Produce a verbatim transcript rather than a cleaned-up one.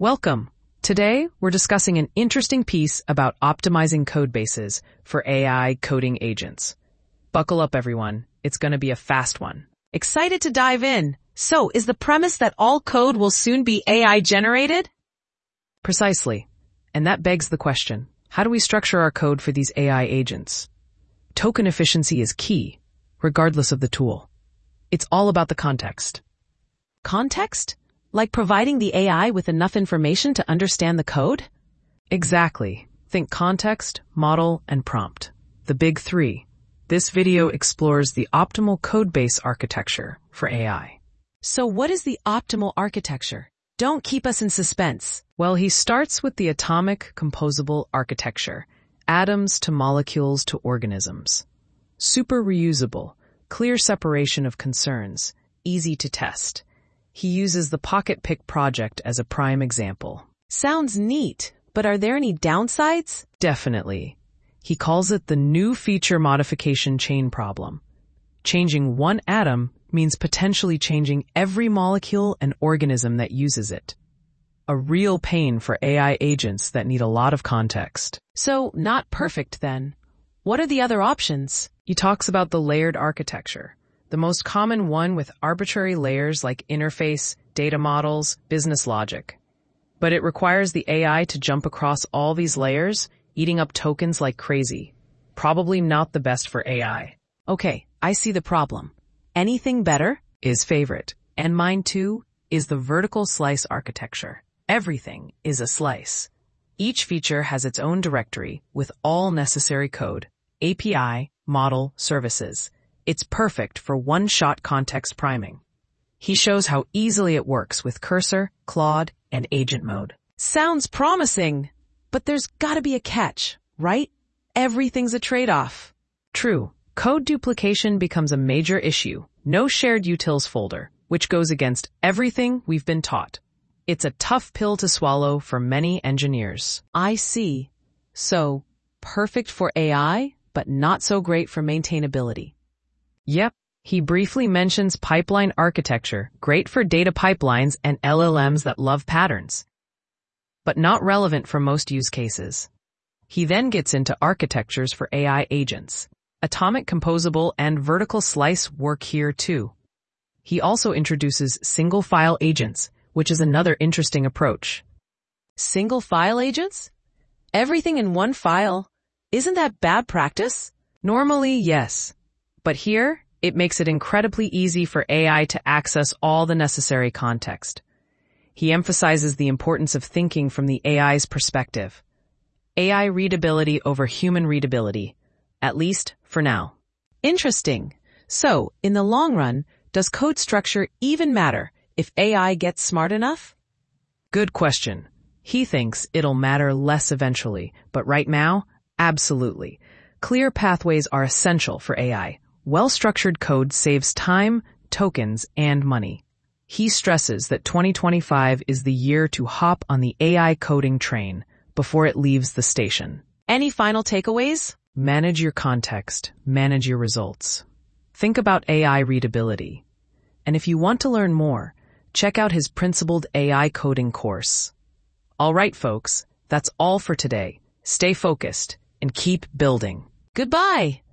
Welcome. Today, we're discussing an interesting piece about optimizing code bases for A I coding agents. Buckle up, everyone. It's going to be a fast one. Excited to dive in. So, is the premise that all code will soon be A I generated? Precisely. And that begs the question, how do we structure our code for these A I agents? Token efficiency is key, regardless of the tool. It's all about the context. Context? Like providing the A I with enough information to understand the code? Exactly. Think context, model, and prompt. The big three. This video explores the optimal code base architecture for A I. So what is the optimal architecture? Don't keep us in suspense. Well, he starts with the atomic composable architecture, atoms to molecules to organisms. Super reusable, clear separation of concerns, easy to test. He uses the Pocket Pick project as a prime example. Sounds neat, but are there any downsides? Definitely. He calls it the new feature modification chain problem. Changing one atom means potentially changing every molecule and organism that uses it. A real pain for A I agents that need a lot of context. So, not perfect then. What are the other options? He talks about the layered architecture. The most common one with arbitrary layers like interface, data models, business logic. But it requires the A I to jump across all these layers, eating up tokens like crazy. Probably not the best for A I. Okay, I see the problem. Anything better? His favorite, and mine too, is the vertical slice architecture. Everything is a slice. Each feature has its own directory with all necessary code, A P I, model, services. It's perfect for one-shot context priming. He shows how easily it works with Cursor, Claude, and Agent Mode. Sounds promising, but there's gotta be a catch, right? Everything's a trade-off. True. Code duplication becomes a major issue. No shared utils folder, which goes against everything we've been taught. It's a tough pill to swallow for many engineers. I see. So, perfect for A I, but not so great for maintainability. Yep, he briefly mentions pipeline architecture, great for data pipelines and L L Ms that love patterns, but not relevant for most use cases. He then gets into architectures for A I agents. Atomic composable and vertical slice work here too. He also introduces single file agents, which is another interesting approach. Single file agents? Everything in one file? Isn't that bad practice? Normally, yes. But here, it makes it incredibly easy for A I to access all the necessary context. He emphasizes the importance of thinking from the A I's perspective. A I readability over human readability, at least for now. Interesting. So, in the long run, does code structure even matter if A I gets smart enough? Good question. He thinks it'll matter less eventually, but right now, absolutely. Clear pathways are essential for A I. Well-structured code saves time, tokens, and money. He stresses that twenty twenty-five is the year to hop on the A I coding train before it leaves the station. Any final takeaways? Manage your context, manage your results. Think about A I readability. And if you want to learn more, check out his Principled A I Coding course. All right, folks, that's all for today. Stay focused and keep building. Goodbye.